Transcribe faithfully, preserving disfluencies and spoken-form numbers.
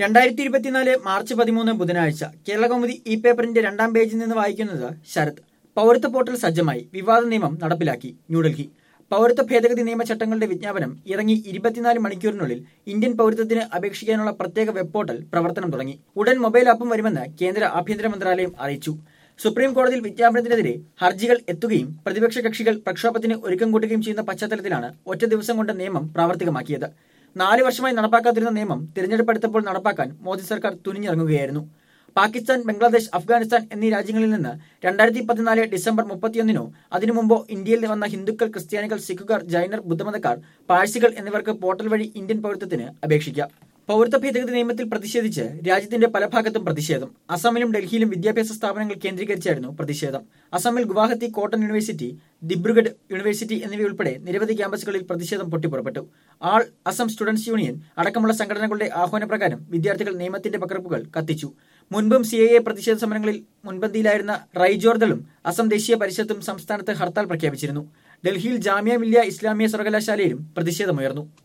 രണ്ടായിരത്തി ഇരുപത്തിനാല് മാർച്ച് പതിമൂന്ന് ബുധനാഴ്ച കേരളകൗമുദി ഇ പേപ്പറിന്റെ രണ്ടാം പേജിൽ നിന്ന് വായിക്കുന്നത് ശരത്. പൗരത്വ പോർട്ടൽ സജ്ജമായി, വിവാദ നിയമം നടപ്പിലാക്കി. ന്യൂഡൽഹി. പൗരത്വ ഭേദഗതി നിയമചട്ടങ്ങളുടെ വിജ്ഞാപനം ഇറങ്ങി ഇരുപത്തിനാല് മണിക്കൂറിനുള്ളിൽ ഇന്ത്യൻ പൗരത്വത്തിന് അപേക്ഷിക്കാനുള്ള പ്രത്യേക വെബ് പോർട്ടൽ പ്രവർത്തനം തുടങ്ങി. ഉടൻ മൊബൈൽ ആപ്പും വരുമെന്ന് കേന്ദ്ര ആഭ്യന്തര മന്ത്രാലയം അറിയിച്ചു. സുപ്രീം കോടതിയിൽ വിജ്ഞാപനത്തിനെതിരെ ഹർജികൾ എത്തുകയും പ്രതിപക്ഷ കക്ഷികൾ പ്രക്ഷോഭത്തിന് ഒരുക്കം കൂട്ടുകയും ചെയ്യുന്ന പശ്ചാത്തലത്തിലാണ് ഒറ്റ ദിവസം കൊണ്ട് നിയമം പ്രാവർത്തികമാക്കിയത്. നാല് വർഷമായി നടപ്പാക്കാതിരുന്ന നിയമം തിരഞ്ഞെടുപ്പ് അടുത്തപ്പോൾ നടപ്പാക്കാൻ മോദി സർക്കാർ തുനിഞ്ഞിറങ്ങുകയായിരുന്നു. പാകിസ്ഥാൻ, ബംഗ്ലാദേശ്, അഫ്ഗാനിസ്ഥാൻ എന്നീ രാജ്യങ്ങളിൽ നിന്ന് രണ്ടായിരത്തി പതിനാല് ഡിസംബർ മുപ്പത്തിയൊന്നിനോ അതിനു മുമ്പോ ഇന്ത്യയിൽ വന്ന ഹിന്ദുക്കൾ, ക്രിസ്ത്യാനികൾ, സിഖുകാർ, ജൈനർ, ബുദ്ധമതക്കാർ, പാഴ്സികൾ എന്നിവർക്ക് പോർട്ടൽ വഴി ഇന്ത്യൻ പൗരത്വത്തിന് അപേക്ഷിക്കാം. പൗരത്വ ഭേദഗതി നിയമത്തിൽ പ്രതിഷേധിച്ച് രാജ്യത്തിന്റെ പല ഭാഗത്തും പ്രതിഷേധം. അസമിലും ഡൽഹിയിലും വിദ്യാഭ്യാസ സ്ഥാപനങ്ങൾ കേന്ദ്രീകരിച്ചായിരുന്നു പ്രതിഷേധം. അസമിൽ Guwahati Cotton University, Dibrugarh University എന്നിവയുൾപ്പെടെ നിരവധി ക്യാമ്പസുകളിൽ പ്രതിഷേധം പൊട്ടിപ്പുറപ്പെട്ടു. ആൾ അസം സ്റ്റുഡൻസ് യൂണിയൻ അടക്കമുള്ള സംഘടനകളുടെ ആഹ്വാനപ്രകാരം വിദ്യാർത്ഥികൾ നിയമത്തിന്റെ പകർപ്പുകൾ കത്തിച്ചു. മുൻപും സി ഐ എ പ്രതിഷേധ സമരങ്ങളിൽ മുൻപന്തിയിലായിരുന്ന റൈജോർദളും അസം ദേശീയ പരിഷത്തും സംസ്ഥാനത്ത് ഹർത്താൽ പ്രഖ്യാപിച്ചിരുന്നു. ഡൽഹിയിൽ ജാമിയ മില്ലിയ ഇസ്ലാമിയ സർവകലാശാലയിലും പ്രതിഷേധമുയർന്നു.